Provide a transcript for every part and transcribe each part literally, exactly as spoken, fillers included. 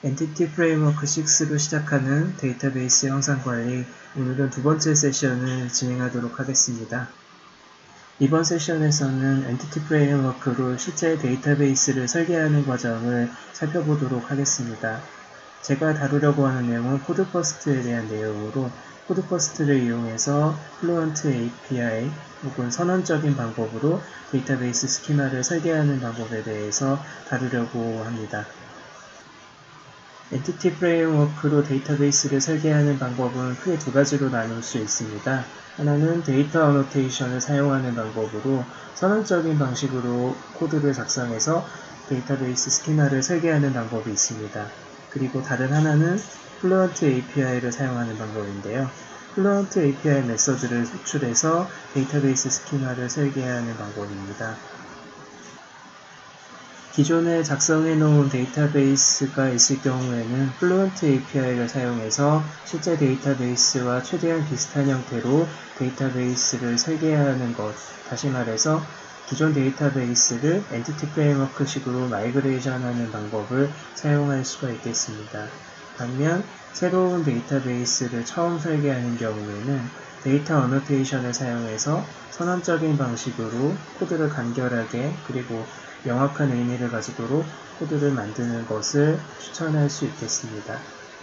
엔티티 프레임워크 식스로 시작하는 데이터베이스 형상 관리, 오늘은 두 번째 세션을 진행하도록 하겠습니다. 이번 세션에서는 엔티티 프레임워크로 실제 데이터베이스를 설계하는 과정을 살펴보도록 하겠습니다. 제가 다루려고 하는 내용은 코드 퍼스트에 대한 내용으로 코드 퍼스트를 이용해서 플루언트 에이피아이 혹은 선언적인 방법으로 데이터베이스 스키마를 설계하는 방법에 대해서 다루려고 합니다. 엔티티 프레임워크로 데이터베이스를 설계하는 방법은 크게 두 가지로 나눌 수 있습니다. 하나는 데이터 어노테이션을 사용하는 방법으로 선언적인 방식으로 코드를 작성해서 데이터베이스 스키마를 설계하는 방법이 있습니다. 그리고 다른 하나는 플루언트 에이피아이를 사용하는 방법인데요. 플루언트 에이피아이 메서드를 호출해서 데이터베이스 스키마를 설계하는 방법입니다. 기존에 작성해 놓은 데이터베이스가 있을 경우에는 플루언트 에이피아이를 사용해서 실제 데이터베이스와 최대한 비슷한 형태로 데이터베이스를 설계하는 것, 다시 말해서 기존 데이터베이스를 엔티티 프레임워크 식으로 마이그레이션하는 방법을 사용할 수가 있겠습니다. 반면 새로운 데이터베이스를 처음 설계하는 경우에는 데이터 어노테이션을 사용해서 선언적인 방식으로 코드를 간결하게 그리고 명확한 의미를 가지도록 코드를 만드는 것을 추천할 수 있겠습니다.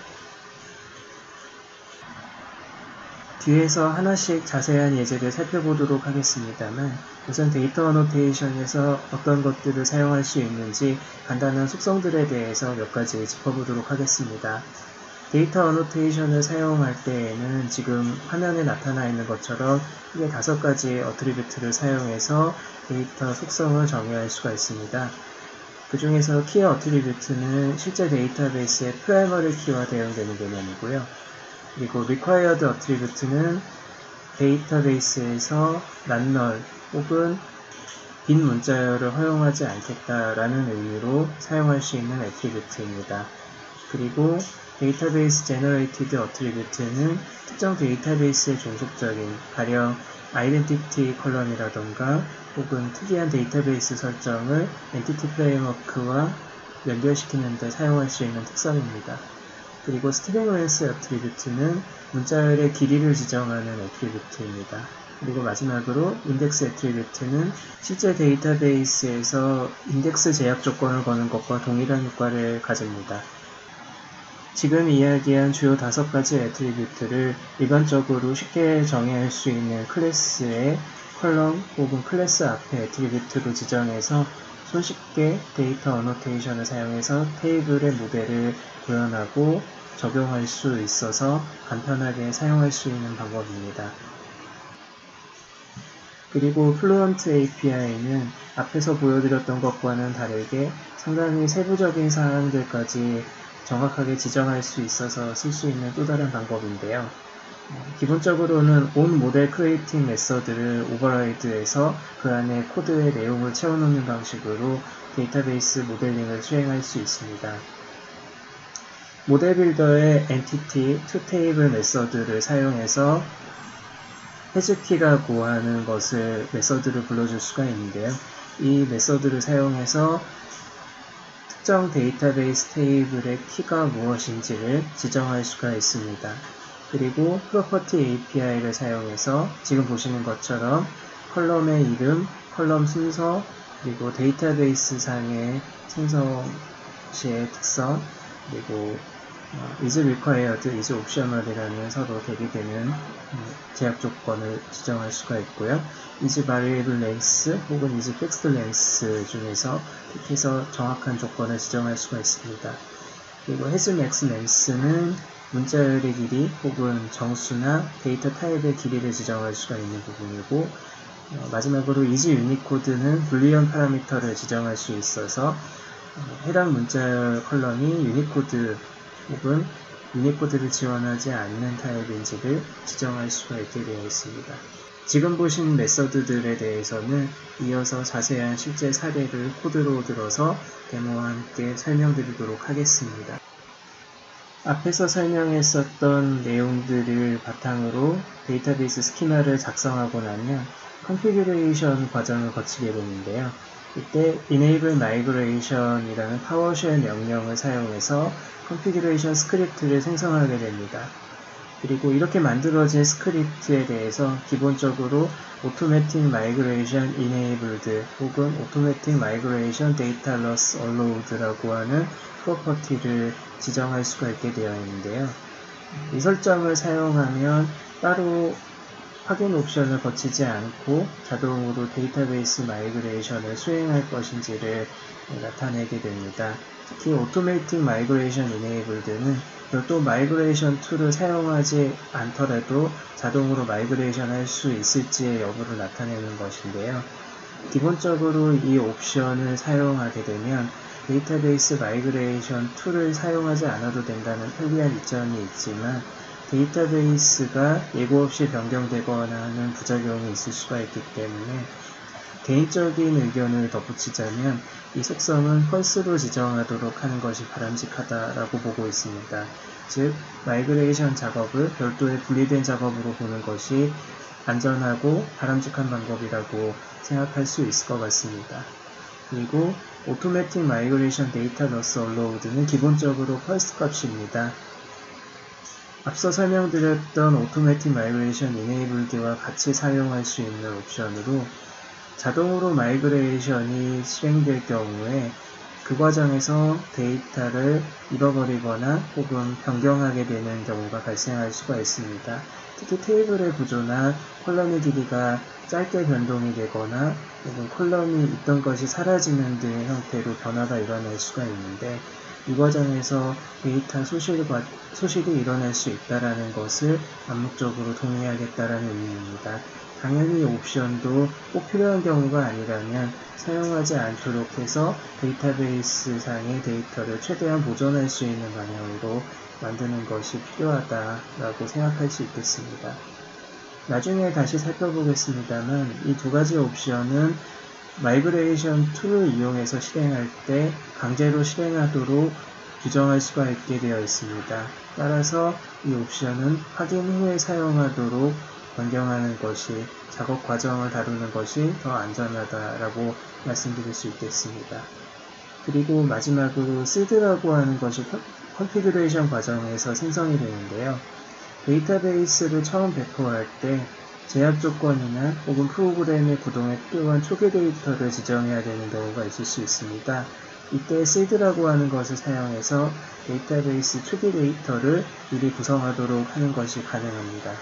뒤에서 하나씩 자세한 예제를 살펴보도록 하겠습니다만 우선 데이터 어노테이션에서 어떤 것들을 사용할 수 있는지 간단한 속성들에 대해서 몇 가지 짚어보도록 하겠습니다. 데이터 어노테이션을 사용할 때에는 지금 화면에 나타나 있는 것처럼 크게 다섯 가지의 어트리뷰트를 사용해서 데이터 속성을 정의할 수가 있습니다. 그 중에서 키 어트리뷰트는 실제 데이터베이스의 프라이머리 키와 대응되는 개념이고요. 그리고 required 어트리뷰트는 데이터베이스에서 non-null 혹은 빈 문자열을 허용하지 않겠다라는 의미로 사용할 수 있는 어트리뷰트입니다. 그리고 데이터베이스 제너레이티드 어트리뷰트는 특정 데이터베이스의 종속적인 가령 아이덴티티 컬럼이라던가 혹은 특이한 데이터베이스 설정을 엔티티 프레임워크와 연결시키는 데 사용할 수 있는 특성입니다. 그리고 스트링 렌스 어트리뷰트는 문자열의 길이를 지정하는 어트리뷰트입니다. 그리고 마지막으로 인덱스 어트리뷰트는 실제 데이터베이스에서 인덱스 제약 조건을 거는 것과 동일한 효과를 가집니다. 지금 이야기한 주요 다섯 가지 애트리뷰트를 일반적으로 쉽게 정의할 수 있는 클래스의 컬럼 혹은 클래스 앞에 애트리뷰트로 지정해서 손쉽게 데이터 어노테이션을 사용해서 테이블의 모델을 구현하고 적용할 수 있어서 간편하게 사용할 수 있는 방법입니다. 그리고 플루언트 에이피아이는 앞에서 보여드렸던 것과는 다르게 상당히 세부적인 사항들까지 정확하게 지정할 수 있어서 쓸 수 있는 또 다른 방법인데요. 기본적으로는 on 모델 크리에이팅 메서드를 오버라이드해서 그 안에 코드의 내용을 채워넣는 방식으로 데이터베이스 모델링을 수행할 수 있습니다. 모델 빌더의 엔티티 toTable 메서드를 사용해서 해즈키라고 하는 것을 메서드를 불러줄 수가 있는데요. 이 메서드를 사용해서 특정 데이터베이스 테이블의 키가 무엇인지를 지정할 수가 있습니다. 그리고 프로퍼티 에이피아이를 사용해서 지금 보시는 것처럼 컬럼의 이름, 컬럼 순서, 그리고 데이터베이스 상의 생성 시의 특성, 그리고 is required, is optional이라는 서로 대비되는 제약 조건을 지정할 수가 있고요. is variable length 혹은 is fixed length 중에서 택해서 정확한 조건을 지정할 수가 있습니다. 그리고 has max length는 문자열의 길이 혹은 정수나 데이터 타입의 길이를 지정할 수가 있는 부분이고 어, 마지막으로 is unicode는 불리언 파라미터를 지정할 수 있어서 어, 해당 문자열 컬럼이 유니코드 혹은 유니코드를 지원하지 않는 타입인지를 지정할 수가 있게 되어 있습니다. 지금 보신 메서드들에 대해서는 이어서 자세한 실제 사례를 코드로 들어서 데모와 함께 설명드리도록 하겠습니다. 앞에서 설명했었던 내용들을 바탕으로 데이터베이스 스키마를 작성하고 나면 컨피규레이션 과정을 거치게 되는데요. 이때 enable migration이라는 파워쉘 명령을 사용해서 configuration 스크립트를 생성하게 됩니다. 그리고 이렇게 만들어진 스크립트에 대해서 기본적으로 automatic migration enabled 혹은 automatic migration data loss allowed라고 하는 프로퍼티를 지정할 수가 있게 되어 있는데요. 이 설정을 사용하면 따로 확인 옵션을 거치지 않고 자동으로 데이터베이스 마이그레이션을 수행할 것인지를 나타내게 됩니다. 특히 Automatic Migration Enabled는 별도 마이그레이션 툴을 사용하지 않더라도 자동으로 마이그레이션 할 수 있을지의 여부를 나타내는 것인데요. 기본적으로 이 옵션을 사용하게 되면 데이터베이스 마이그레이션 툴을 사용하지 않아도 된다는 편리한 이점이 있지만 데이터베이스가 예고 없이 변경되거나 하는 부작용이 있을 수가 있기 때문에 개인적인 의견을 덧붙이자면 이 속성은 펄스로 지정하도록 하는 것이 바람직하다라고 보고 있습니다. 즉, 마이그레이션 작업을 별도의 분리된 작업으로 보는 것이 안전하고 바람직한 방법이라고 생각할 수 있을 것 같습니다. 그리고 Automatic Migration Data Loss Allowed는 기본적으로 펄스 값입니다. 앞서 설명드렸던 Automatic Migration Enabled와 같이 사용할 수 있는 옵션으로 자동으로 마이그레이션이 실행될 경우에 그 과정에서 데이터를 잃어버리거나 혹은 변경하게 되는 경우가 발생할 수가 있습니다. 특히 테이블의 구조나 컬럼의 길이가 짧게 변동이 되거나 혹은 컬럼이 있던 것이 사라지는 등의 형태로 변화가 일어날 수가 있는데 이 과정에서 데이터 소실과, 소실이 일어날 수 있다는 것을 암묵적으로 동의하겠다는 의미입니다. 당연히 이 옵션도 꼭 필요한 경우가 아니라면 사용하지 않도록 해서 데이터베이스 상의 데이터를 최대한 보존할 수 있는 방향으로 만드는 것이 필요하다라고 생각할 수 있겠습니다. 나중에 다시 살펴보겠습니다만 이 두 가지 옵션은 마이그레이션 툴을 이용해서 실행할 때 강제로 실행하도록 규정할 수가 있게 되어 있습니다. 따라서 이 옵션은 확인 후에 사용하도록 변경하는 것이 작업 과정을 다루는 것이 더 안전하다라고 말씀드릴 수 있겠습니다. 그리고 마지막으로 시드라고 하는 것이 컨피그레이션 과정에서 생성이 되는데요. 데이터베이스를 처음 배포할 때 제약 조건이나 혹은 프로그램의 구동에 필요한 초기 데이터를 지정해야 되는 경우가 있을 수 있습니다. 이때 시드라고 하는 것을 사용해서 데이터베이스 초기 데이터를 미리 구성하도록 하는 것이 가능합니다.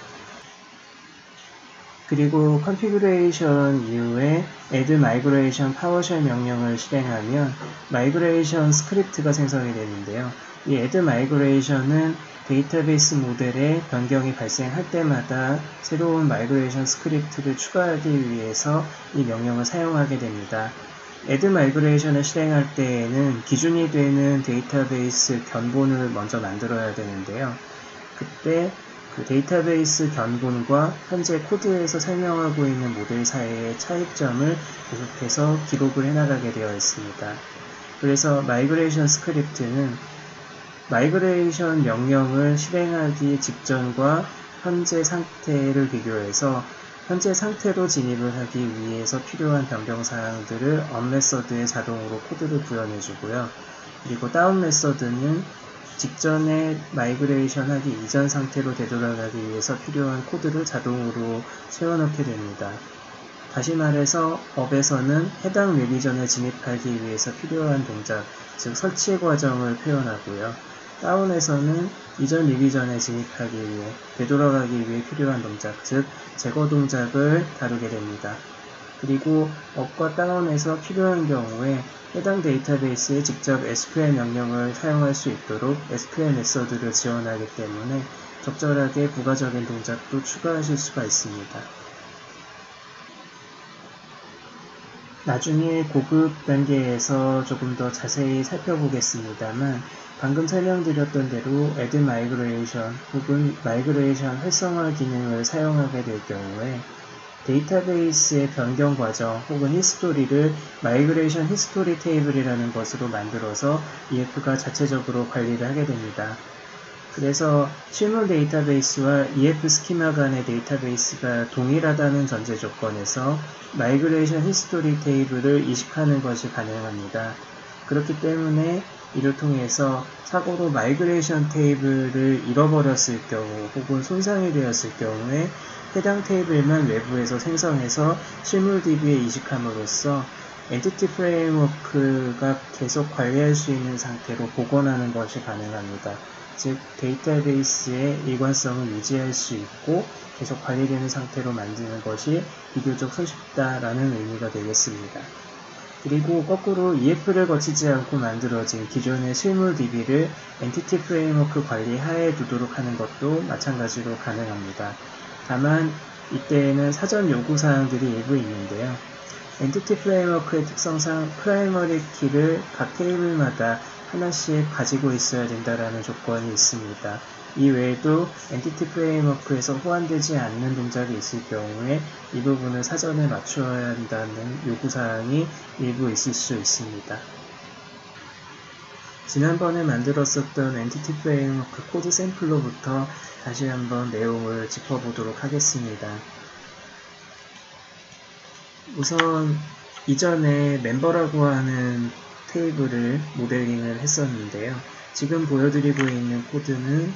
그리고 컨피그레이션 이후에 add migration PowerShell 명령을 실행하면 migration 스크립트가 생성이 되는데요. 이 add migration은 데이터베이스 모델에 변경이 발생할 때마다 새로운 migration 스크립트를 추가하기 위해서 이 명령을 사용하게 됩니다. add migration을 실행할 때에는 기준이 되는 데이터베이스 견본을 먼저 만들어야 되는데요. 그때 그 데이터베이스 견본과 현재 코드에서 설명하고 있는 모델 사이의 차이점을 계속해서 기록을 해나가게 되어 있습니다. 그래서 마이그레이션 스크립트는 마이그레이션 명령을 실행하기 직전과 현재 상태를 비교해서 현재 상태로 진입을 하기 위해서 필요한 변경 사항들을 up 메서드에 자동으로 코드를 구현해주고요. 그리고 down 메서드는 직전에 마이그레이션 하기 이전 상태로 되돌아가기 위해서 필요한 코드를 자동으로 채워넣게 됩니다. 다시 말해서 업에서는 해당 리비전에 진입하기 위해서 필요한 동작, 즉 설치 과정을 표현하고요. 다운에서는 이전 리비전에 진입하기 위해 되돌아가기 위해 필요한 동작, 즉 제거 동작을 다루게 됩니다. 그리고 업과 다운에서 필요한 경우에 해당 데이터베이스에 직접 에스큐엘 명령을 사용할 수 있도록 에스큐엘 메서드를 지원하기 때문에 적절하게 부가적인 동작도 추가하실 수가 있습니다. 나중에 고급 단계에서 조금 더 자세히 살펴보겠습니다만 방금 설명드렸던 대로 add migration 혹은 migration 활성화 기능을 사용하게 될 경우에 데이터베이스의 변경 과정 혹은 히스토리를 마이그레이션 히스토리 테이블이라는 것으로 만들어서 이에프가 자체적으로 관리를 하게 됩니다. 그래서 실물 데이터베이스와 이에프 스키마 간의 데이터베이스가 동일하다는 전제 조건에서 마이그레이션 히스토리 테이블을 이식하는 것이 가능합니다. 그렇기 때문에 이를 통해서 사고로 마이그레이션 테이블을 잃어버렸을 경우 혹은 손상이 되었을 경우에 해당 테이블만 외부에서 생성해서 실물 디비에 이식함으로써 엔티티 프레임워크가 계속 관리할 수 있는 상태로 복원하는 것이 가능합니다. 즉 데이터베이스의 일관성을 유지할 수 있고 계속 관리되는 상태로 만드는 것이 비교적 손쉽다라는 의미가 되겠습니다. 그리고 거꾸로 이에프를 거치지 않고 만들어진 기존의 실물 디비를 엔티티 프레임워크 관리 하에 두도록 하는 것도 마찬가지로 가능합니다. 다만 이때에는 사전 요구사항들이 일부 있는데요. 엔티티 프레임워크의 특성상 프라이머리 키를 각 테이블마다 하나씩 가지고 있어야 된다는 조건이 있습니다. 이 외에도 엔티티 프레임워크에서 호환되지 않는 동작이 있을 경우에 이 부분을 사전에 맞추어야 한다는 요구사항이 일부 있을 수 있습니다. 지난번에 만들었었던 엔티티 프레임워크 코드 샘플로부터 다시 한번 내용을 짚어보도록 하겠습니다. 우선 이전에 멤버라고 하는 테이블을 모델링을 했었는데요. 지금 보여드리고 있는 코드는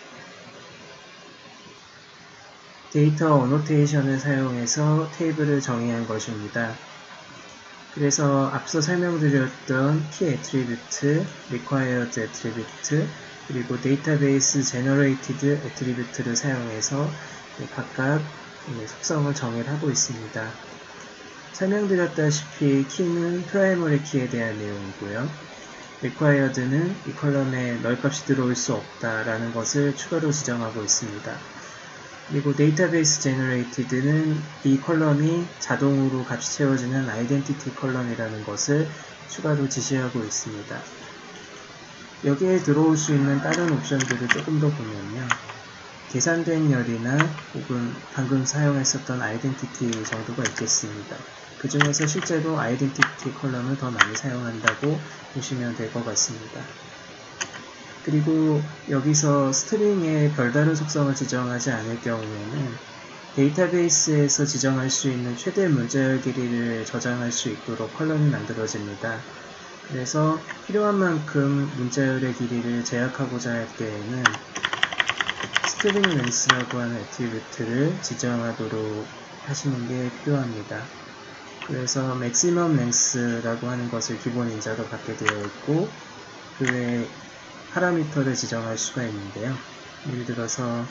데이터 어노테이션을 사용해서 테이블을 정의한 것입니다. 그래서 앞서 설명드렸던 key attribute, required attribute, 그리고 database generated attribute를 사용해서 각각 속성을 정의하고 있습니다. 설명드렸다시피 key는 primary key에 대한 내용이고요. required는 이 컬럼에 널값이 들어올 수 없다라는 것을 추가로 지정하고 있습니다. 그리고 database generated는 이 컬럼이 자동으로 값이 채워지는 identity 컬럼이라는 것을 추가로 지시하고 있습니다. 여기에 들어올 수 있는 다른 옵션들을 조금 더 보면요. 계산된 열이나 혹은 방금 사용했었던 identity 정도가 있겠습니다. 그 중에서 실제로 identity 컬럼을 더 많이 사용한다고 보시면 될 것 같습니다. 그리고 여기서 스트링에 별다른 속성을 지정하지 않을 경우에는 데이터베이스에서 지정할 수 있는 최대 문자열 길이를 저장할 수 있도록 컬럼이 만들어집니다. 그래서 필요한 만큼 문자열의 길이를 제약하고자 할 때에는 스트링 렌스라고 하는 애트리뷰트를 지정하도록 하시는 게 필요합니다. 그래서 maximum length라고 하는 것을 기본 인자로 받게 되어 있고 그 외에 파라미터를 지정할 수가 있는데요. 예를 들어서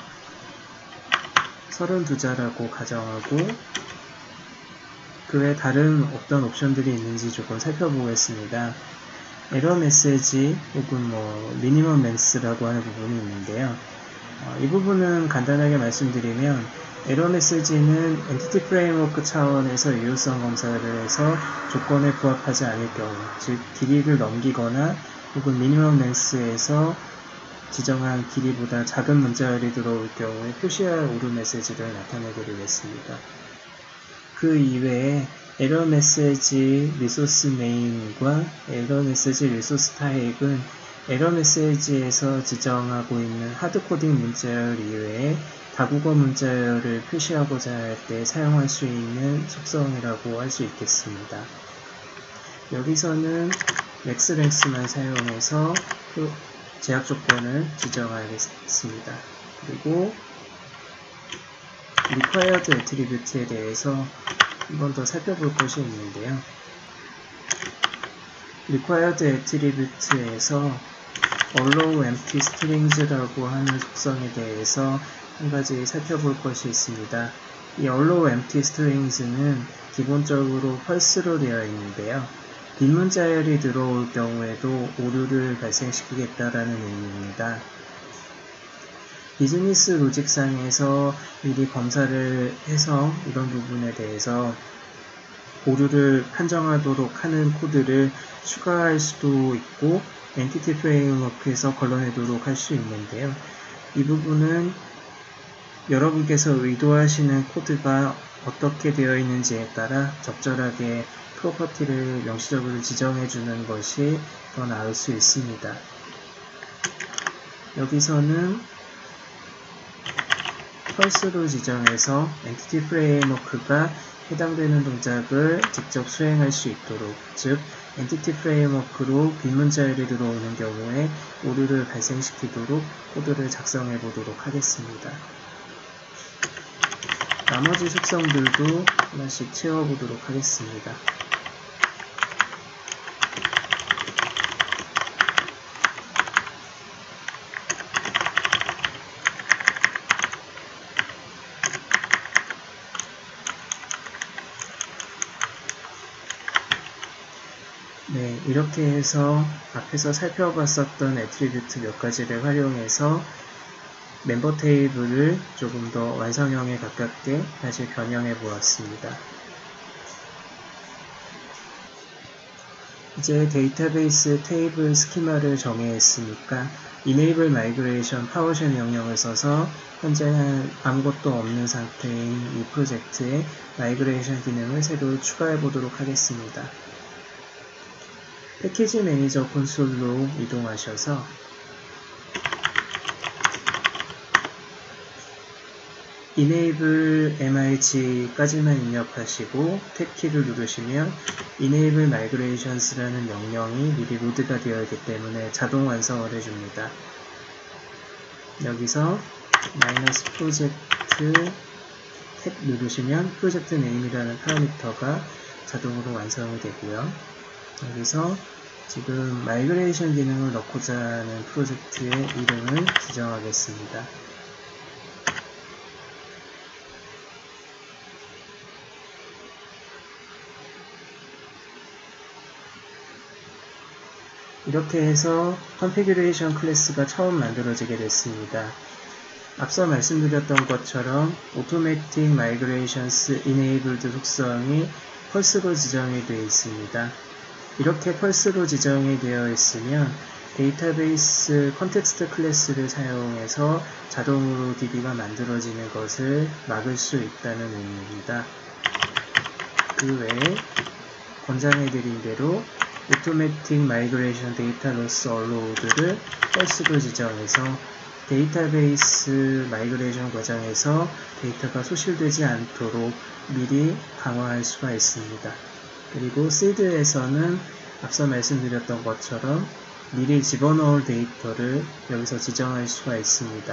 서른두 자라고 가정하고 그 외에 다른 어떤 옵션들이 있는지 조금 살펴보겠습니다. 에러 메시지 혹은 뭐 미니멈 렌스라고 하는 부분이 있는데요. 어, 이 부분은 간단하게 말씀드리면 에러 메시지는 엔티티 프레임워크 차원에서 유효성 검사를 해서 조건에 부합하지 않을 경우, 즉 길이를 넘기거나 혹은 미니멈 렌스에서 지정한 길이보다 작은 문자열이 들어올 경우에 표시할 오류 메시지를 나타내게 되겠습니다. 그 이외에 에러 메시지 리소스 네임과 에러 메시지 리소스 타입은 에러 메시지에서 지정하고 있는 하드코딩 문자열 이외에 다국어 문자열을 표시하고자 할 때 사용할 수 있는 속성이라고 할 수 있겠습니다. 여기서는 맥스랭스만 사용해서 제약 조건을 지정하겠습니다. 그리고 required attribute에 대해서 한 번 더 살펴볼 것이 있는데요. required attribute에서 allow empty strings라고 하는 속성에 대해서 한 가지 살펴볼 것이 있습니다. 이 allow empty strings는 기본적으로 펄스로 되어 있는데요. 빈 문자열이 들어올 경우에도 오류를 발생시키겠다라는 의미입니다. 비즈니스 로직상에서 미리 검사를 해서 이런 부분에 대해서 오류를 판정하도록 하는 코드를 추가할 수도 있고 엔티티 프레임워크에서 걸러내도록 할 수 있는데요. 이 부분은 여러분께서 의도하시는 코드가 어떻게 되어 있는지에 따라 적절하게 프로퍼티를 명시적으로 지정해 주는 것이 더 나을 수 있습니다. 여기서는 펄스로 지정해서 엔티티 프레임워크가 해당되는 동작을 직접 수행할 수 있도록, 즉 엔티티 프레임워크로 빈 문자열이 들어오는 경우에 오류를 발생시키도록 코드를 작성해 보도록 하겠습니다. 나머지 속성들도 하나씩 채워보도록 하겠습니다. 네, 이렇게 해서 앞에서 살펴봤었던 애트리뷰트 몇 가지를 활용해서 멤버 테이블을 조금 더 완성형에 가깝게 다시 변형해 보았습니다. 이제 데이터베이스 테이블 스키마를 정의했으니까 enable migration 파워쉘 명령을 써서 현재는 아무것도 없는 상태인 이 프로젝트에 마이그레이션 기능을 새로 추가해 보도록 하겠습니다. 패키지 매니저 콘솔로 이동하셔서 enable mig 까지만 입력하시고 탭키를 누르시면 enable migrations라는 명령이 미리 로드가 되어 있기 때문에 자동 완성을 해줍니다. 여기서 마이너스 프로젝트 탭 누르시면 프로젝트 네임이라는 파라미터가 자동으로 완성이 되고요. 여기서 지금 마이그레이션 기능을 넣고자 하는 프로젝트의 이름을 지정하겠습니다. 이렇게 해서 컨피규레이션 클래스가 처음 만들어지게 됐습니다. 앞서 말씀드렸던 것처럼 Automatic Migrations Enabled 속성이 펄스로 지정이 되어 있습니다. 이렇게 펄스로 지정이 되어 있으면 데이터베이스 컨텍스트 클래스를 사용해서 자동으로 디비가 만들어지는 것을 막을 수 있다는 의미입니다. 그 외에 권장해드린 대로 Automatic Migration Data Loss Allowed를 펄스로 지정해서 데이터베이스 마이그레이션 과정에서 데이터가 소실되지 않도록 미리 강화할 수가 있습니다. 그리고 시드에서는 앞서 말씀드렸던 것처럼 미리 집어넣을 데이터를 여기서 지정할 수가 있습니다.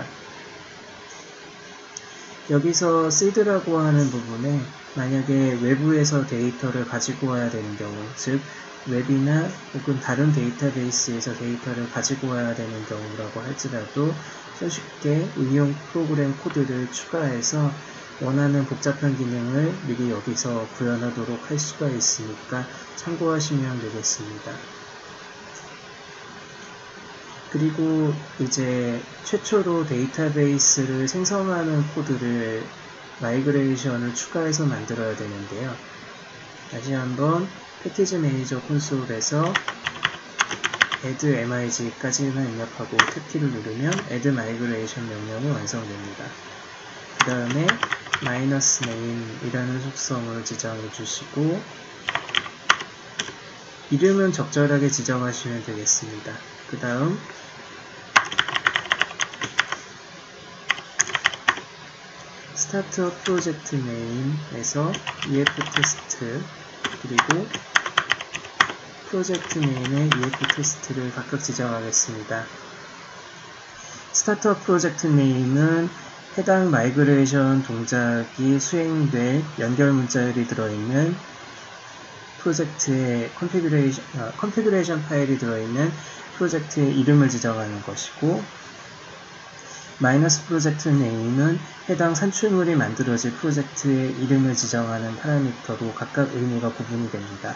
여기서 시드라고 하는 부분에 만약에 외부에서 데이터를 가지고 와야 되는 경우, 즉 웹이나 혹은 다른 데이터베이스에서 데이터를 가지고 와야 되는 경우라고 할지라도 손쉽게 응용 프로그램 코드를 추가해서 원하는 복잡한 기능을 미리 여기서 구현하도록 할 수가 있으니까 참고하시면 되겠습니다. 그리고 이제 최초로 데이터베이스를 생성하는 코드를 마이그레이션을 추가해서 만들어야 되는데요. 다시 한번 패키지 매니저 콘솔에서 add mig 까지만 입력하고 탭키를 누르면 add migration 명령이 완성됩니다. 그 다음에 마이너스 name이라는 속성을 지정해 주시고 이름은 적절하게 지정하시면 되겠습니다. 그 다음 스타트업 프로젝트 네임에서 efTest 그리고 프로젝트 네임의 efTest를 각각 지정하겠습니다. 스타트업 프로젝트 네임은 해당 마이그레이션 동작이 수행될 연결 문자열이 들어있는 프로젝트의 컨피규레이션, 어, 컨피규레이션 파일이 들어있는 프로젝트의 이름을 지정하는 것이고, 마이너스 프로젝트 네임은 해당 산출물이 만들어질 프로젝트의 이름을 지정하는 파라미터로 각각 의미가 구분이 됩니다.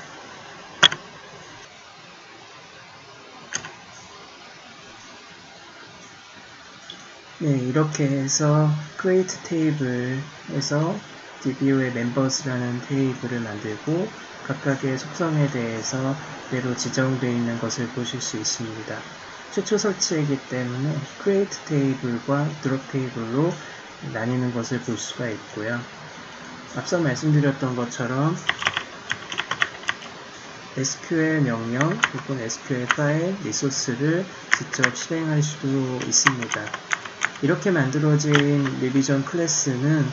네, 이렇게 해서 create table에서 디비오의 members라는 테이블을 만들고 각각의 속성에 대해서 그대로 지정되어 있는 것을 보실 수 있습니다. 최초 설치이기 때문에 create table과 drop table로 나뉘는 것을 볼 수가 있고요. 앞서 말씀드렸던 것처럼 에스큐엘 명령 혹은 에스큐엘 파일 리소스를 직접 실행할 수도 있습니다. 이렇게 만들어진 리비전 클래스는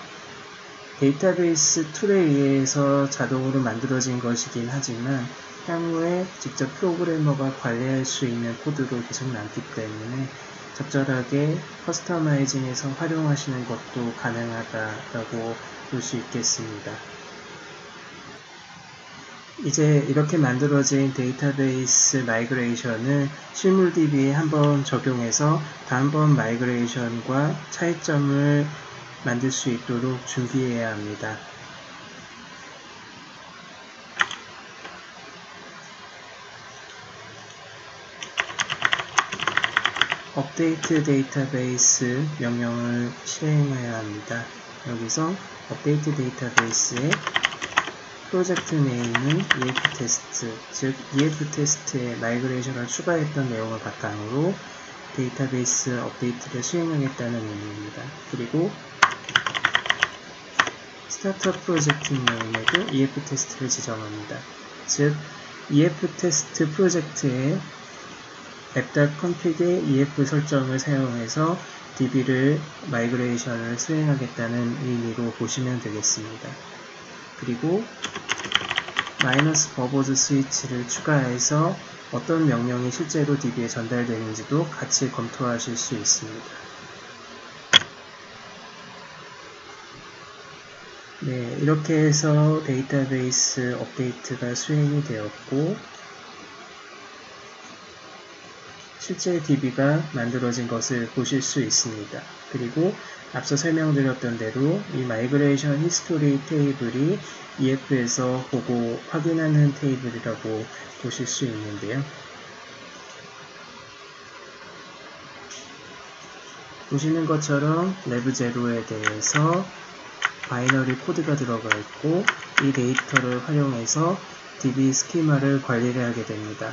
데이터베이스 툴에 의해서 자동으로 만들어진 것이긴 하지만 향후에 직접 프로그래머가 관리할 수 있는 코드로 계속 남기 때문에 적절하게 커스터마이징해서 활용하시는 것도 가능하다라고 볼 수 있겠습니다. 이제 이렇게 만들어진 데이터베이스 마이그레이션을 실물디비에 한번 적용해서 다음번 마이그레이션과 차이점을 만들 수 있도록 준비해야 합니다. 업데이트 데이터베이스 명령을 실행해야 합니다. 여기서 업데이트 데이터베이스의 프로젝트 네임은 이에프테스트, 즉 이에프테스트에 마이그레이션을 추가했던 내용을 바탕으로 데이터베이스 업데이트를 수행하겠다는 의미입니다. 그리고 스타트업 프로젝트 네임에도 이에프테스트를 지정합니다. 즉 이에프테스트 프로젝트에 app.config의 이에프 설정을 사용해서 디비를 마이그레이션을 수행하겠다는 의미로 보시면 되겠습니다. 그리고 마이너스 버보즈 스위치를 추가해서 어떤 명령이 실제로 디비에 전달되는지도 같이 검토하실 수 있습니다. 네, 이렇게 해서 데이터베이스 업데이트가 수행이 되었고 실제 디비가 만들어진 것을 보실 수 있습니다. 그리고 앞서 설명드렸던 대로 이 마이그레이션 히스토리 테이블이 이에프에서 보고 확인하는 테이블이라고 보실 수 있는데요. 보시는 것처럼 레브 제로에 대해서 바이너리 코드가 들어가 있고 이 데이터를 활용해서 디비 스키마를 관리를 하게 됩니다.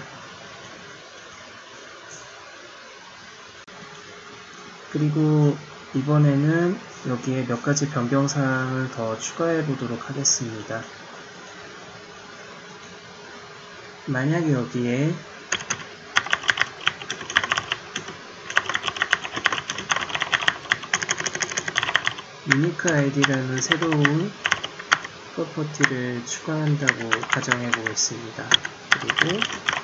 그리고 이번에는 여기에 몇 가지 변경사항을 더 추가해 보도록 하겠습니다. 만약 여기에 유니크 아이디라는 새로운 프로퍼티를 추가한다고 가정해 보겠습니다. 그리고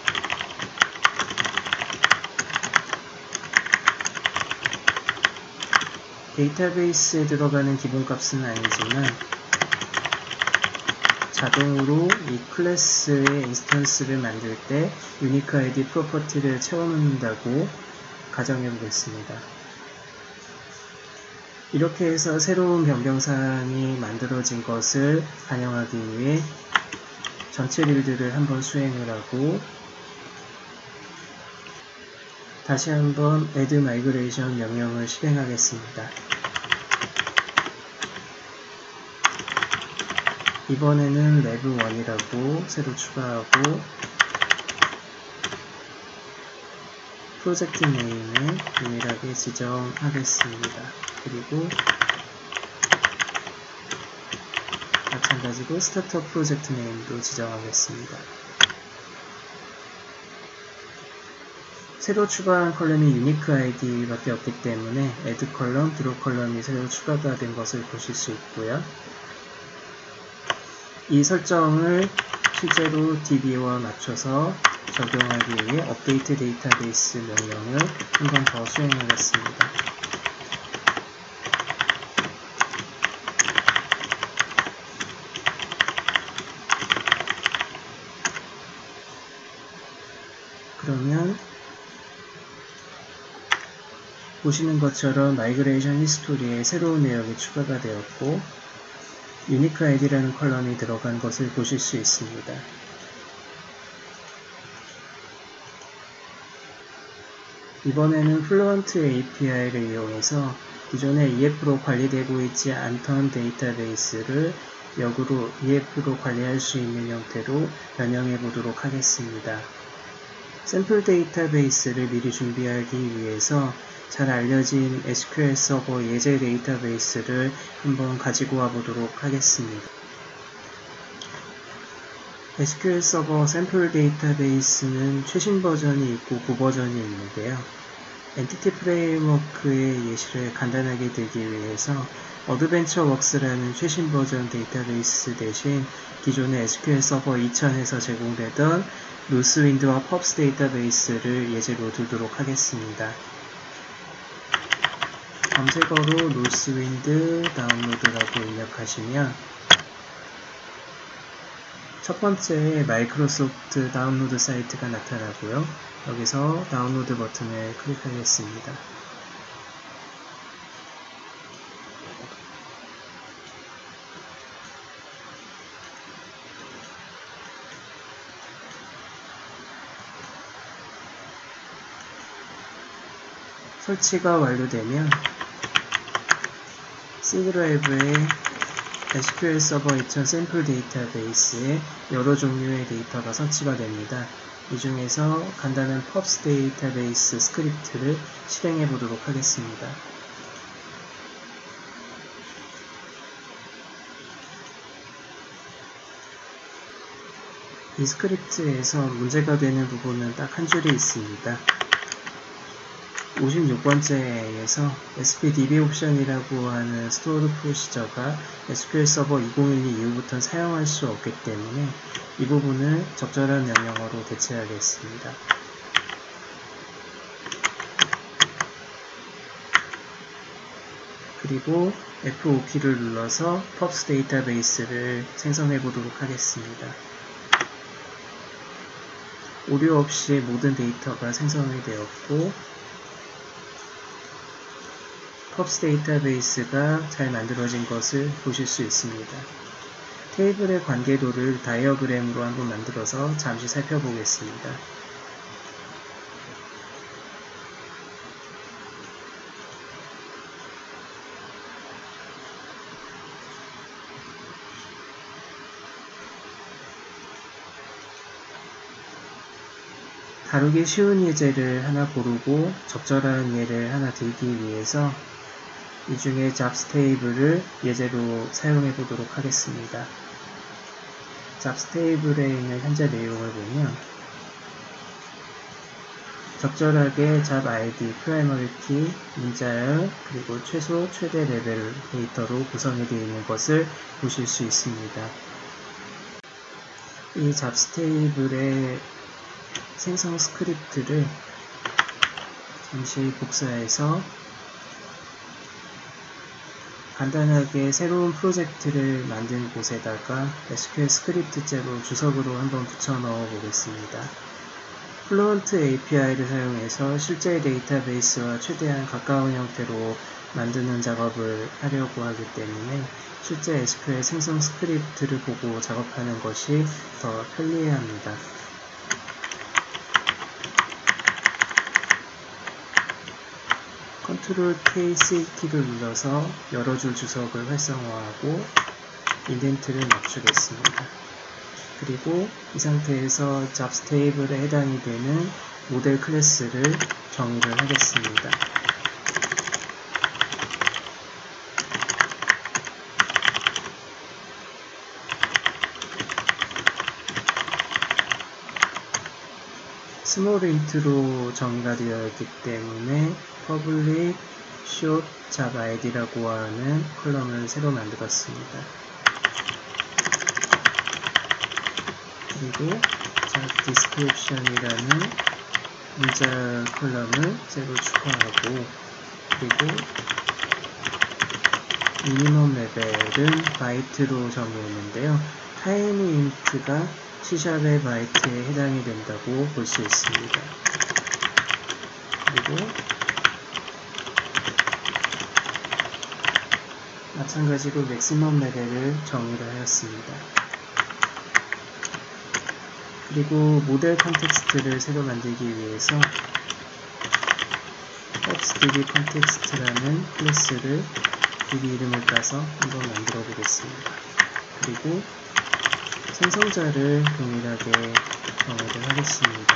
데이터베이스에 들어가는 기본값은 아니지만 자동으로 이 클래스의 인스턴스를 만들 때 유니크 아이디 프로퍼티를 채워놓는다고 가정해 보겠습니다. 이렇게 해서 새로운 변경사항이 만들어진 것을 반영하기 위해 전체 빌드를 한번 수행을 하고 다시 한번 add migration 명령을 실행하겠습니다. 이번에는 레브 원이라고 새로 추가하고 프로젝트 네임을 동일하게 지정하겠습니다. 그리고 마찬가지로 스타트업 프로젝트 네임도 지정하겠습니다. 새로 추가한 컬럼이 유니크 아이디밖에 없기 때문에 add 컬럼, draw 컬럼이 새로 추가가 된 것을 보실 수 있고요. 이 설정을 실제로 디비와 맞춰서 적용하기 위해 업데이트 데이터베이스 명령을 한 번 더 수행하겠습니다. 그러면 보시는 것처럼 마이그레이션 히스토리에 새로운 내역이 추가가 되었고 유니크 아이디라는 컬럼이 들어간 것을 보실 수 있습니다. 이번에는 플루언트 에이피아이를 이용해서 기존에 이에프로 관리되고 있지 않던 데이터베이스를 역으로 이에프로 관리할 수 있는 형태로 변형해 보도록 하겠습니다. 샘플 데이터베이스를 미리 준비하기 위해서 잘 알려진 에스큐엘 서버 예제 데이터베이스를 한번 가지고 와 보도록 하겠습니다. 에스큐엘 서버 샘플 데이터베이스는 최신 버전이 있고 구버전이 있는데요. 엔티티 프레임워크의 예시를 간단하게 들기 위해서 어드벤처 웍스라는 최신 버전 데이터베이스 대신 기존의 에스큐엘 서버 이천에서 제공되던 루스윈드와 펍스 데이터베이스를 예제로 두도록 하겠습니다. 검색어로 루스윈드 다운로드라고 입력하시면 첫 번째 마이크로소프트 다운로드 사이트가 나타나고요. 여기서 다운로드 버튼을 클릭하겠습니다. 설치가 완료되면 C 드라이브에 에스큐엘 서버 이천 샘플 데이터베이스에 여러 종류의 데이터가 설치가 됩니다. 이 중에서 간단한 펍스 데이터베이스 스크립트를 실행해 보도록 하겠습니다. 이 스크립트에서 문제가 되는 부분은 딱 한 줄이 있습니다. 오십육 번째에서 에스피디비 옵션이라고 하는 스토어드 프로시저가 에스큐엘 서버 이천십이 이후부터는 사용할 수 없기 때문에 이 부분을 적절한 명령어로 대체하겠습니다. 그리고 에프오피를 눌러서 펍스 데이터베이스를 생성해 보도록 하겠습니다. 오류 없이 모든 데이터가 생성이 되었고 펍스 데이터베이스가 잘 만들어진 것을 보실 수 있습니다. 테이블의 관계도를 다이어그램으로 한번 만들어서 잠시 살펴보겠습니다. 다루기 쉬운 예제를 하나 고르고 적절한 예를 하나 들기 위해서 이 중에 잡스 테이블을 예제로 사용해 보도록 하겠습니다. 잡스 테이블에 있는 현재 내용을 보면 적절하게 잡 아이디, 프라이머리 키, 문자열, 그리고 최소, 최대 레벨 데이터로 구성이 되어 있는 것을 보실 수 있습니다. 이 잡스 테이블의 생성 스크립트를 잠시 복사해서 간단하게 새로운 프로젝트를 만든 곳에다가 에스큐엘 스크립트째로 주석으로 한번 붙여 넣어 보겠습니다. 플루언트 에이피아이를 사용해서 실제 데이터베이스와 최대한 가까운 형태로 만드는 작업을 하려고 하기 때문에 실제 에스큐엘 생성 스크립트를 보고 작업하는 것이 더 편리합니다. 컨트롤 K, C 키를 눌러서 여러 줄 주석을 활성화하고 인덴트를 맞추겠습니다. 그리고 이 상태에서 잡스 테이블에 해당이 되는 모델 클래스를 정의를 하겠습니다. 스몰 인트로 정의가 되어 있기 때문에 public short 잡 아이디라고 하는 컬럼을 새로 만들었습니다. 그리고 잡 description이라는 문자 컬럼을 새로 추가하고 그리고 미니멈 레벨은 바이트로 정의했는데요. 타이니 인트가 C샵의 바이트에 해당이 된다고 볼 수 있습니다. 그리고 마찬가지로 맥시멈 레벨을 정의를 하였습니다. 그리고 모델 컨텍스트를 새로 만들기 위해서 펍스 디비 컨텍스트라는 클래스를 디비 이름을 따서 한번 만들어 보겠습니다. 그리고 생성자를 동일하게 정의를 하겠습니다.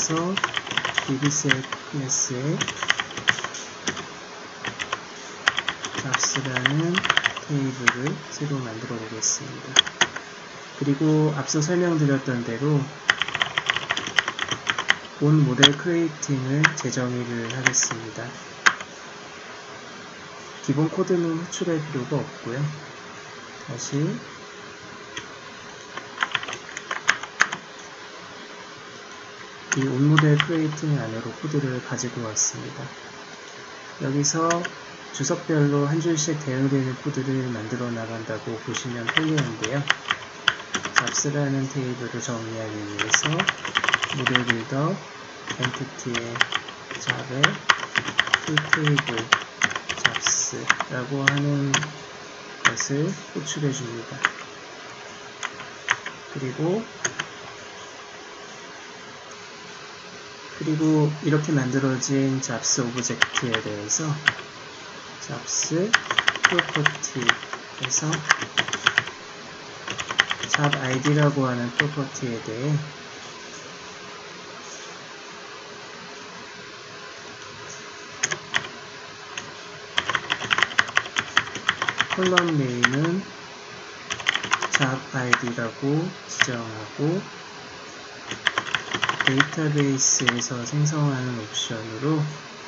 이어서 비비셋 클래스에 잡스라는 테이블을 새로 만들어 보겠습니다. 그리고 앞서 설명드렸던 대로 온 모델 크리에이팅을 재정의를 하겠습니다. 기본 코드는 호출할 필요가 없고요. 다시 이 온 모델 크리에이팅 안으로 코드를 가지고 왔습니다. 여기서 주석별로 한 줄씩 대응되는 코드를 만들어 나간다고 보시면 편리한데요. 잡스라는 테이블을 정의하기 위해서 모델 빌더 엔티티의 잡에 풀테이블 잡스라고 하는 것을 호출해 줍니다. 그리고 그리고 이렇게 만들어진 잡스 오브젝트에 대해서 잡스 프로퍼티에서 잡 아이디라고 하는 프로퍼티에 대해 콜럼 네임은 잡 아이디라고 지정하고 데이터베이스에서 생성하는 옵션으로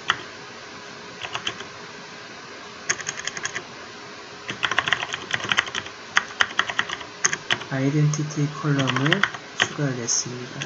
아이덴티티 컬럼을 추가하겠습니다.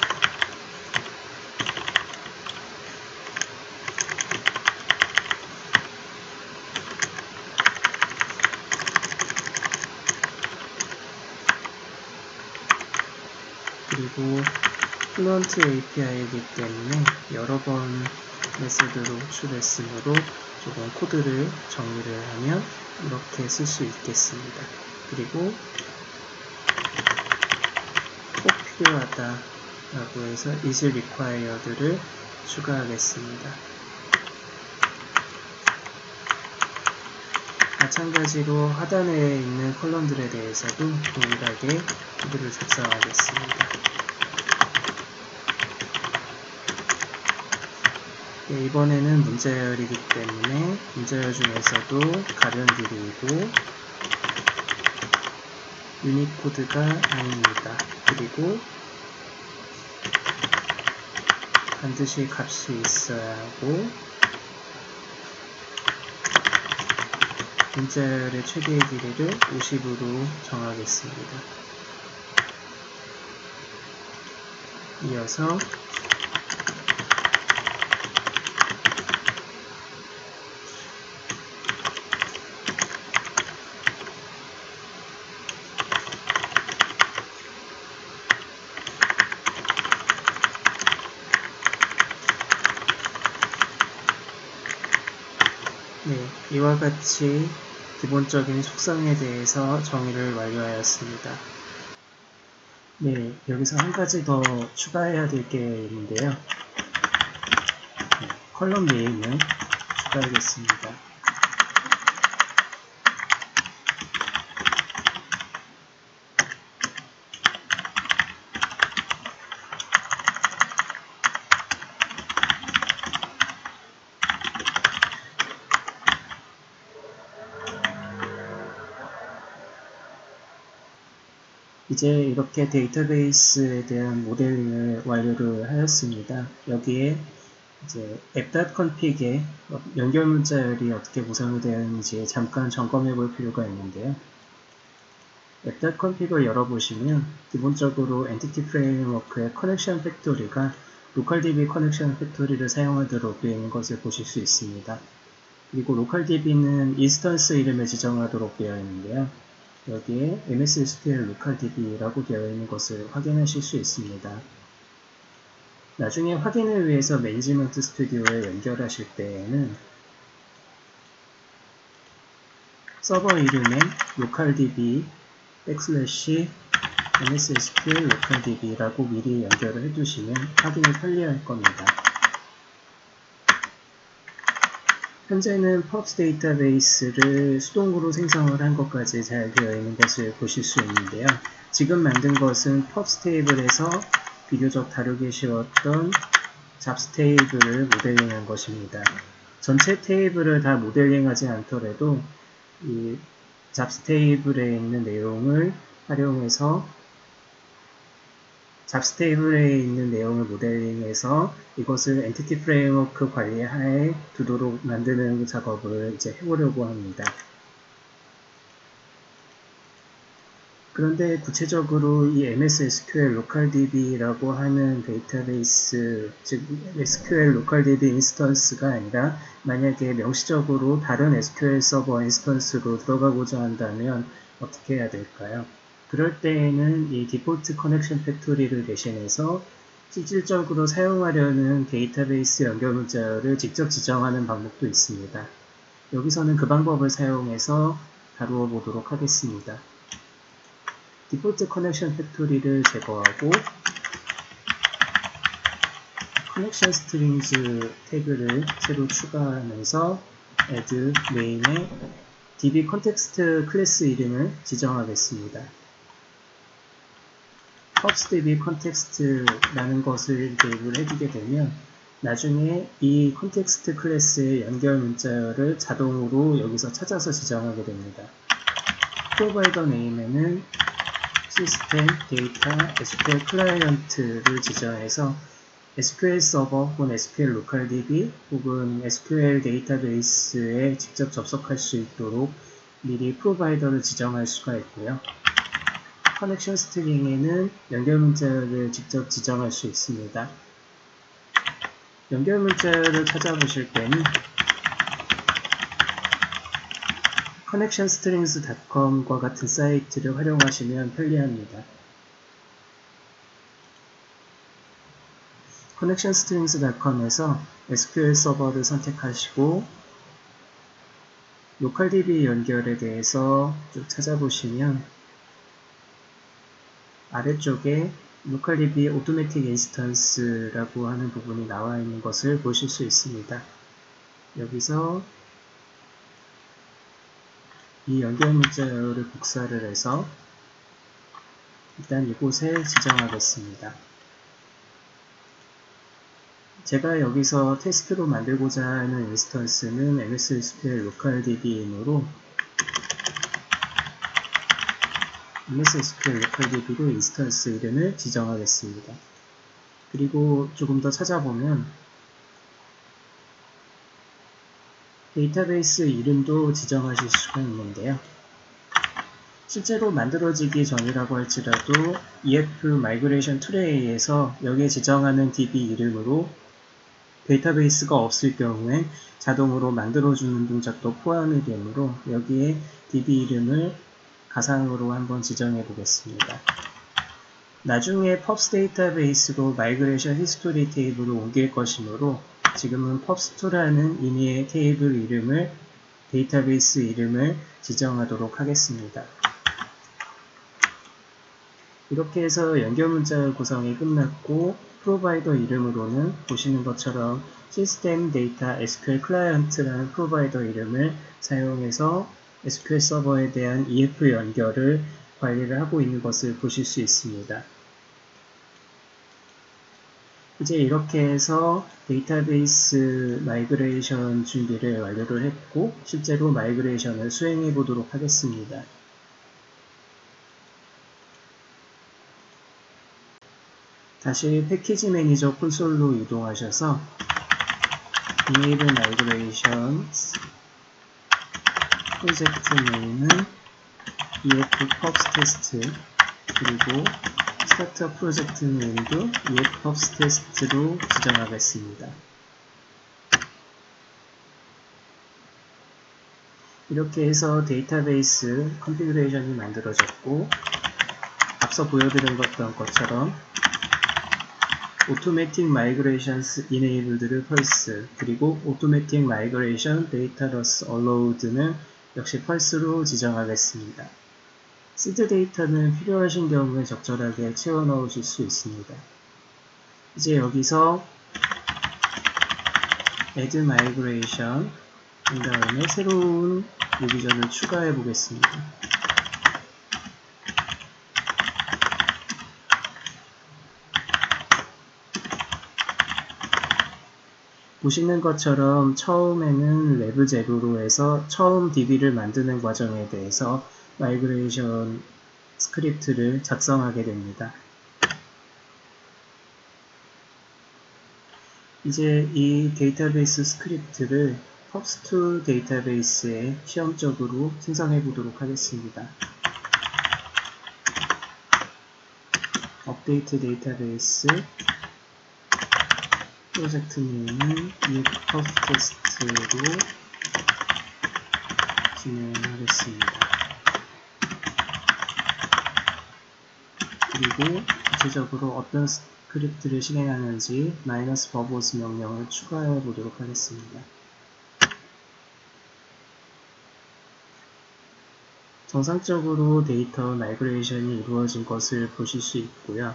그리고 플루언트 에이피아이이기 때문에 여러 번 메소드로 호출했으므로 조금 코드를 정리를 하면 이렇게 쓸 수 있겠습니다. 그리고 꼭 필요하다 라고 해서 is required를 추가하겠습니다. 마찬가지로 하단에 있는 컬럼들에 대해서도 동일하게 코드를 작성하겠습니다. 네, 이번에는 문자열이기 때문에 문자열 중에서도 가변들이고 유니코드가 아닙니다. 그리고 반드시 값이 있어야 하고 문자열의 최대의 길이를 오십으로 정하겠습니다. 이어서 네, 이와 같이 기본적인 속성에 대해서 정의를 완료하였습니다. 네, 여기서 한 가지 더 추가해야 될 게 있는데요. 네, 컬럼 네임을 추가하겠습니다. 이제 이렇게 데이터베이스에 대한 모델링을 완료를 하였습니다. 여기에 이제 app.config에 연결 문자열이 어떻게 구성이 되어 있는지 잠깐 점검해 볼 필요가 있는데요. app.config을 열어보시면 기본적으로 엔티티 프레임워크의 커넥션 팩토리가 로컬디비 커넥션 팩토리를 사용하도록 되어 있는 것을 보실 수 있습니다. 그리고 로컬디비는 인스턴스 이름을 지정하도록 되어 있는데요. 여기에 엠에스에스큐엘 로컬디비라고 되어 있는 것을 확인하실 수 있습니다. 나중에 확인을 위해서 매니지먼트 스튜디오에 연결하실 때에는 서버 이름에 로컬디비 백슬래시 엠에스에스큐엘 로컬디비라고 미리 연결을 해두시면 확인이 편리할 겁니다. 현재는 펍스 데이터베이스를 수동으로 생성을 한 것까지 잘 되어 있는 것을 보실 수 있는데요. 지금 만든 것은 펍스 테이블에서 비교적 다루기 쉬웠던 잡스 테이블을 모델링한 것입니다. 전체 테이블을 다 모델링하지 않더라도 이 잡스 테이블에 있는 내용을 활용해서 잡스 테이블에 있는 내용을 모델링해서 이것을 엔티티 프레임워크 관리하에 두도록 만드는 작업을 이제 해보려고 합니다. 그런데 구체적으로 이 엠에스 에스큐엘 로컬디비라고 하는 데이터베이스, 즉 에스큐엘 로컬디비 인스턴스가 아니라 만약에 명시적으로 다른 에스큐엘 서버 인스턴스로 들어가고자 한다면 어떻게 해야 될까요? 그럴 때에는 이 디폴트 커넥션 팩토리를 대신해서 실질적으로 사용하려는 데이터베이스 연결 문자를 직접 지정하는 방법도 있습니다. 여기서는 그 방법을 사용해서 다루어 보도록 하겠습니다. 디폴트 커넥션 팩토리를 제거하고 커넥션 스트링즈 태그를 새로 추가하면서 add main에 디비 컨텍스트 클래스 이름을 지정하겠습니다. popsdb context라는 것을 대입을 해주게 되면 나중에 이 컨텍스트 클래스의 연결 문자를 자동으로 여기서 찾아서 지정하게 됩니다. 프로바이더 네임에는 시스템 데이터 에스큐엘 클라이언트를 지정해서 에스큐엘 서버 혹은 에스큐엘 로컬디비 혹은 에스큐엘 데이터베이스에 직접 접속할 수 있도록 미리 프로바이더를 지정할 수가 있고요. 커넥션 스트링에는 연결 문자를 직접 지정할 수 있습니다. 연결 문자를 찾아보실 때는 커넥션 스트링스 닷컴과 같은 사이트를 활용하시면 편리합니다. 커넥션 스트링스 닷컴에서 에스큐엘 서버를 선택하시고 로컬디비 연결에 대해서 쭉 찾아보시면 아래쪽에 로컬디비 오토매틱 인스턴스라고 하는 부분이 나와 있는 것을 보실 수 있습니다. 여기서 이 연결 문자를 복사를 해서 일단 이곳에 지정하겠습니다. 제가 여기서 테스트로 만들고자 하는 인스턴스는 엠에스 에스큐엘 로컬디비이므로 엠에스 에스큐엘 로컬디비로 인스턴스 이름을 지정하겠습니다. 그리고 조금 더 찾아보면 데이터베이스 이름도 지정하실 수가 있는데요. 실제로 만들어지기 전이라고 할지라도 이에프 Migration Tool에 의해서 여기에 지정하는 디비 이름으로 데이터베이스가 없을 경우에 자동으로 만들어주는 동작도 포함이 되므로 여기에 디비 이름을 가상으로 한번 지정해 보겠습니다. 나중에 펍스 데이터베이스로 마이그레이션 히스토리 테이블을 옮길 것이므로 지금은 펍스토라는 임의의 테이블 이름을 데이터베이스 이름을 지정하도록 하겠습니다. 이렇게 해서 연결 문자 구성이 끝났고 프로바이더 이름으로는 보시는 것처럼 시스템 데이터 에스큐엘 클라이언트라는 프로바이더 이름을 사용해서 에스큐엘 서버에 대한 이에프 연결을 관리를 하고 있는 것을 보실 수 있습니다. 이제 이렇게 해서 데이터베이스 마이그레이션 준비를 완료를 했고 실제로 마이그레이션을 수행해 보도록 하겠습니다. 다시 패키지 매니저 콘솔로 이동하셔서 Enable Migrations 프로젝트 네임은 이에프 펍스 테스트 그리고 스타트업 프로젝트 네임도 이에프 펍스 테스트로 지정하겠습니다. 이렇게 해서 데이터베이스 컨피그레이션이 만들어졌고 앞서 보여드린 것처럼 Automatic Migrations Enabled를 펄스 그리고 Automatic Migration Data Loss Allowed는 역시 펄스로 지정하겠습니다. 시드 데이터는 필요하신 경우에 적절하게 채워 넣으실 수 있습니다. 이제 여기서 Add Migration 그 다음에 새로운 리비전을 추가해 보겠습니다. 보시는 것처럼 처음에는 레브제로로 해서 처음 디비를 만드는 과정에 대해서 마이그레이션 스크립트를 작성하게 됩니다. 이제 이 데이터베이스 스크립트를 펍스투 데이터베이스에 시험적으로 생성해 보도록 하겠습니다. 업데이트 데이터베이스 프로젝트 네임은 ifpubTest로 진행하겠습니다. 그리고 구체적으로 어떤 스크립트를 실행하는지 마이너스 버보스 명령을 추가해 보도록 하겠습니다. 정상적으로 데이터 마이그레이션이 이루어진 것을 보실 수 있고요.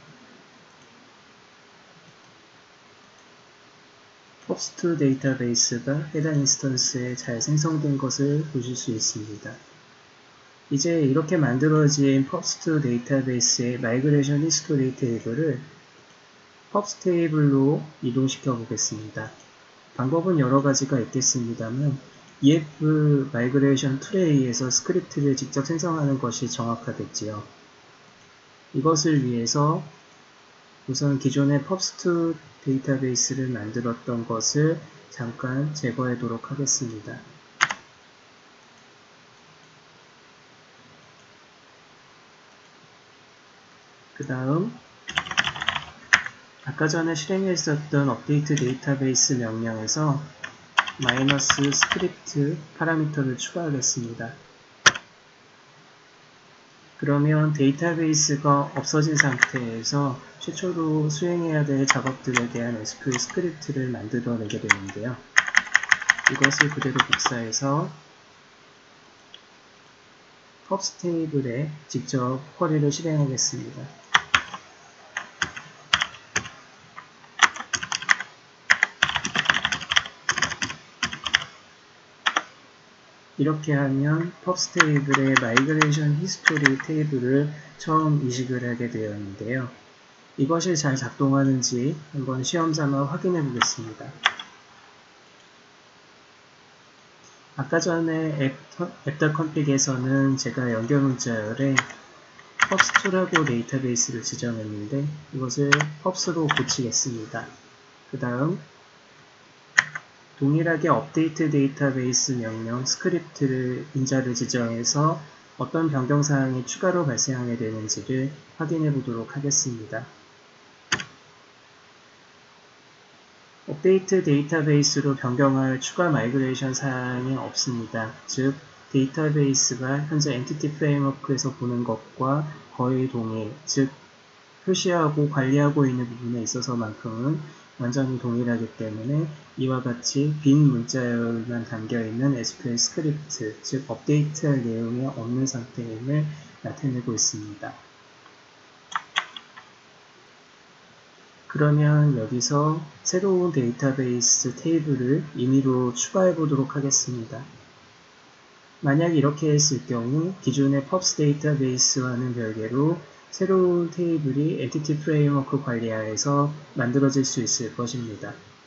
펍스투 데이터베이스가 해당 인스턴스에 잘 생성된 것을 보실 수 있습니다. 이제 이렇게 만들어진 펍스투 데이터베이스의 마이그레이션 히스토리 테이블을 펍스 테이블로 이동시켜 보겠습니다. 방법은 여러 가지가 있겠습니다만 ef 마이그레이션 툴에 의해서 스크립트를 직접 생성하는 것이 정확하겠지요. 이것을 위해서 우선 기존의 펍스투 데이터베이스를 만들었던 것을 잠깐 제거하도록 하겠습니다. 그 다음 아까 전에 실행했었던 업데이트 데이터베이스 명령에서 마이너스 스크립트 파라미터를 추가하겠습니다. 그러면 데이터베이스가 없어진 상태에서 최초로 수행해야 될 작업들에 대한 에스큐엘 스크립트를 만들어내게 되는데요. 이것을 그대로 복사해서 펍스 테이블에 직접 쿼리를 실행하겠습니다. 이렇게 하면 펍스 테이블의 마이그레이션 히스토리 테이블을 처음 이식을 하게 되었는데요. 이것이 잘 작동하는지 한번 시험삼아 확인해 보겠습니다. 아까 전에 앱더컴픽에서는 제가 연결 문자열에 펍스투라고 데이터베이스를 지정했는데 이것을 펍스로 고치겠습니다. 그 다음 동일하게 업데이트 데이터베이스 명령 스크립트를 인자를 지정해서 어떤 변경사항이 추가로 발생하게 되는지를 확인해 보도록 하겠습니다. 업데이트 데이터베이스로 변경할 추가 마이그레이션 사항이 없습니다. 즉 데이터베이스가 현재 엔티티 프레임워크에서 보는 것과 거의 동일, 즉 표시하고 관리하고 있는 부분에 있어서만큼은 완전히 동일하기 때문에 이와 같이 빈 문자열만 담겨있는 에스큐엘 스크립트, 즉 업데이트할 내용이 없는 상태임을 나타내고 있습니다. 그러면 여기서 새로운 데이터베이스 테이블을 임의로 추가해 보도록 하겠습니다. 만약 이렇게 했을 경우 기존의 펍스 데이터베이스와는 별개로 새로운 테이블이 엔티티 프레임워크 관리하에서 만들어질 수 있을 것입니다.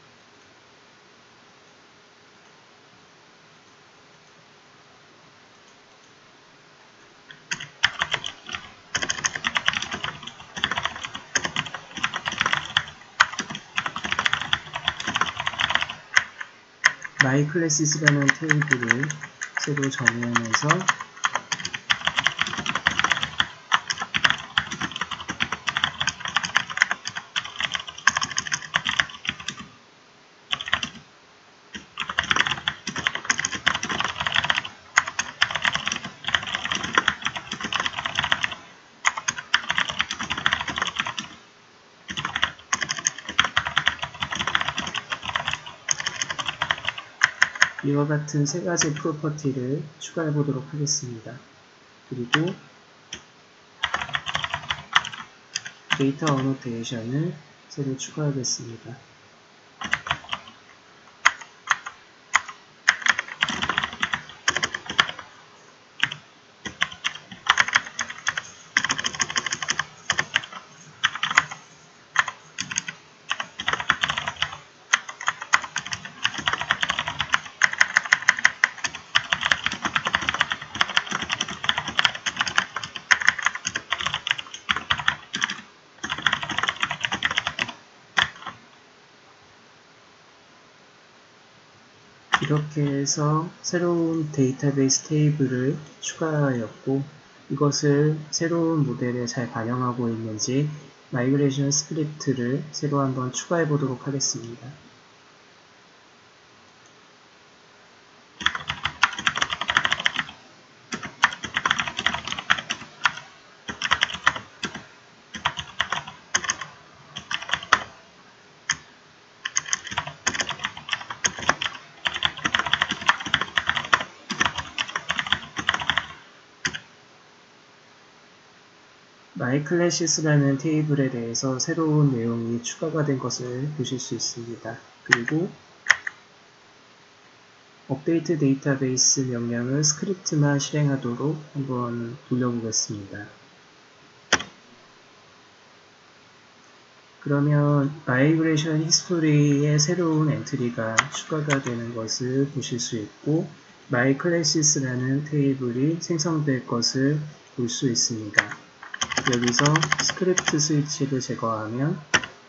myClasses라는 테이블을 새로 정의하면서 이와 같은 세 가지 프로퍼티를 추가해 보도록 하겠습니다. 그리고 데이터 어노테이션을 새로 추가하겠습니다. 이렇게 해서 새로운 데이터베이스 테이블을 추가하였고 이것을 새로운 모델에 잘 반영하고 있는지 마이그레이션 스크립트를 새로 한번 추가해 보도록 하겠습니다. myClasses라는 테이블에 대해서 새로운 내용이 추가가 된 것을 보실 수 있습니다. 그리고 업데이트 데이터베이스 명령을 스크립트만 실행하도록 한번 돌려보겠습니다. 그러면 마이그레이션 히스토리에 새로운 엔트리가 추가가 되는 것을 보실 수 있고 myClasses라는 테이블이 생성될 것을 볼 수 있습니다. 여기서 스크립트 스위치를 제거하면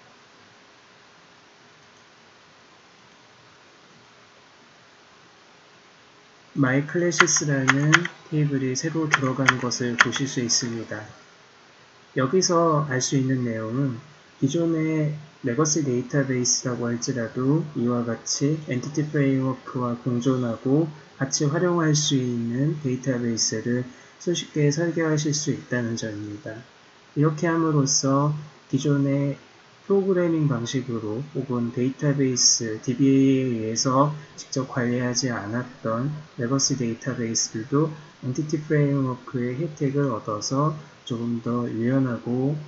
myClasses라는 테이블이 새로 들어간 것을 보실 수 있습니다. 여기서 알 수 있는 내용은 기존의 레거시 데이터베이스라고 할지라도 이와 같이 엔티티 프레임워크와 공존하고 같이 활용할 수 있는 데이터베이스를 손쉽게 설계하실 수 있다는 점입니다. 이렇게 함으로써 기존의 프로그래밍 방식으로 혹은 데이터베이스 디비에이에 의해서 직접 관리하지 않았던 레거시 데이터베이스들도 엔티티 프레임워크의 혜택을 얻어서 조금 더 유연하고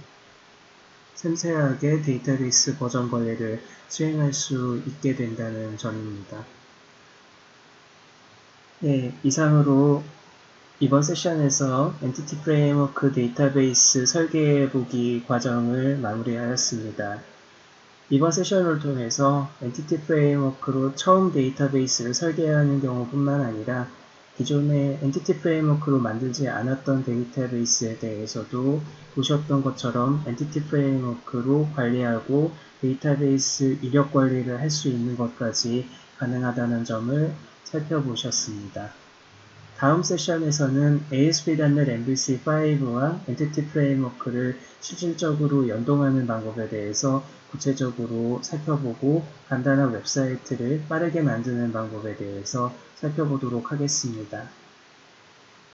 섬세하게 데이터베이스 버전 관리를 수행할 수 있게 된다는 점입니다. 네, 이상으로 이번 세션에서 엔티티 프레임워크 데이터베이스 설계해보기 과정을 마무리하였습니다. 이번 세션을 통해서 엔티티 프레임워크로 처음 데이터베이스를 설계하는 경우뿐만 아니라 기존의 엔티티 프레임워크로 만들지 않았던 데이터베이스에 대해서도 보셨던 것처럼 엔티티 프레임워크로 관리하고 데이터베이스 이력 관리를 할 수 있는 것까지 가능하다는 점을 살펴보셨습니다. 다음 세션에서는 에이에스피 닷 넷 엠브이씨 파이브와 엔티티 프레임워크를 실질적으로 연동하는 방법에 대해서 구체적으로 살펴보고 간단한 웹사이트를 빠르게 만드는 방법에 대해서 살펴보도록 하겠습니다.